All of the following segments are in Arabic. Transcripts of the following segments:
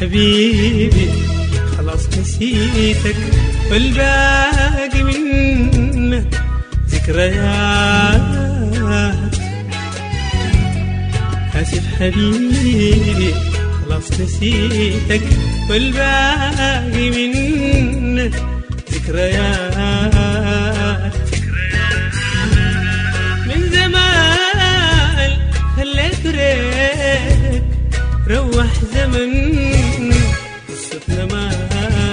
حبيبي خلاص نسيتك والباقي منه ذكريات. آسف حبيبي خلاص نسيتك والباقي منه ذكريات. من زمان خليت ريك روح زمن قصتنا مات.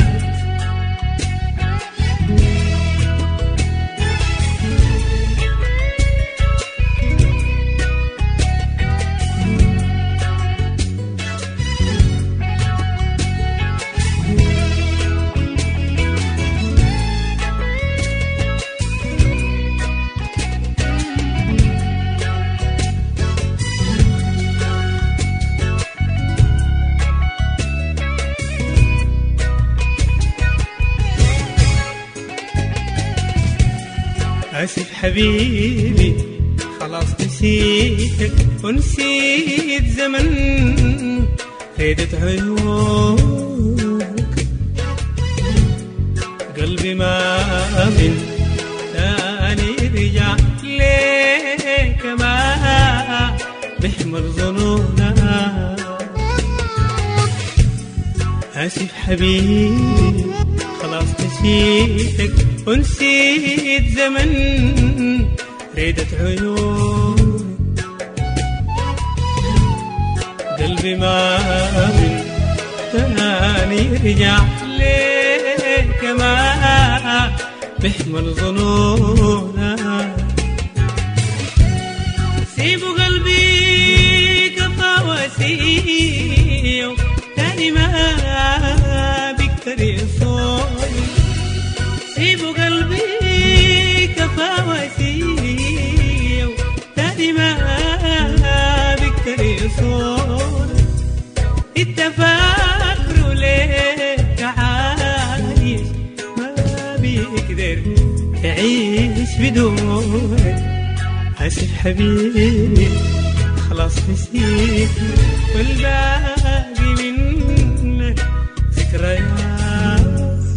آسف حبيبي خلاص نسيتك ونسيت زمن فيدت عيونك. قلبي ما من ثاني رجع ليك ما بيحمل ظنونا. آسف حبيبي خلاص نسيتك ونسيت زمن ريدت عيون. قلبي ما من ثاني رجع ليك ما بيحمل ظنونا. سيبوا قلبي كفى وسيو تاني ما بيقدر يصون. سيبوا قلبي كفى وسيو تاني ما بيقدر يصون. التفاكر ليك عايش ما بيقدر يعيش بدونك. آسف حبيبي خلاص نسيت والباقي منك ذكريات.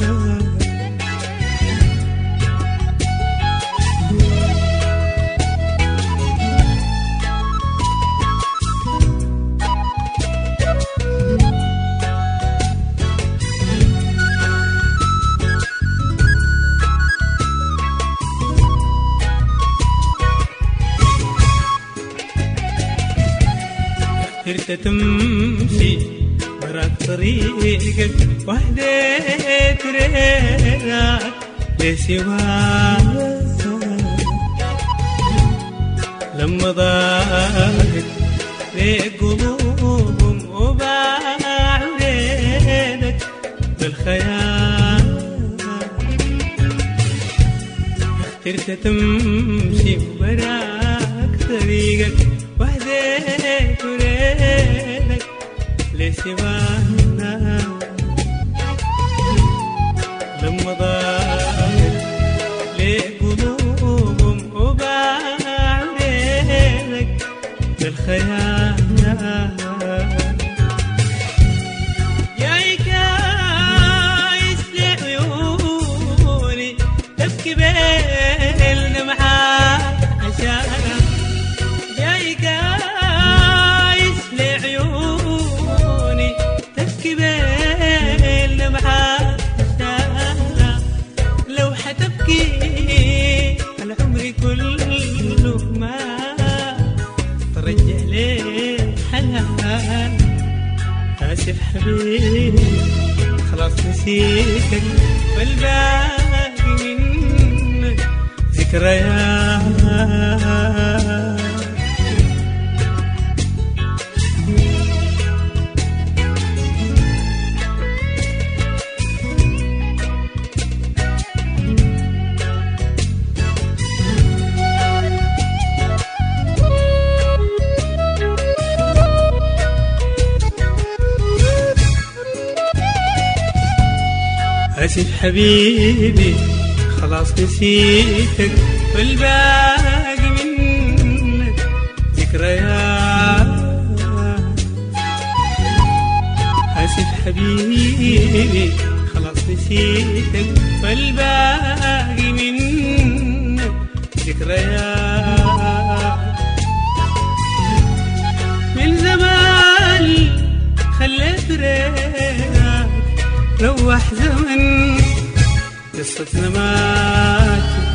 قدرت تمشي براك طريقك وحديت ريقك لسواك. لما ضاقت ليك قلوبهم وباعوا ليلك بالخيال. قدرت تمشي براك طريقك وحديت وليلك لسوانا. لما ضاقت ليك قلوبهم وباعوا ليلك بالخيال. يا كايس لعيوني تبكي بين معاك عشانك. جاي كايس لعيوني تبكي بين معاك عشانك. لو حتبكي على عمري كله ما ترجع ليه حنان. آسف حبيبي خلاص نسيتك والباقي منك ذكريات. آسف حبيبي خلاص نسيتك والباقي منك ذكريات. آسف حبيبي خلاص نسيتك والباقي منك ذكريات من زمان خليت ريحك روح زمن قصتنا مات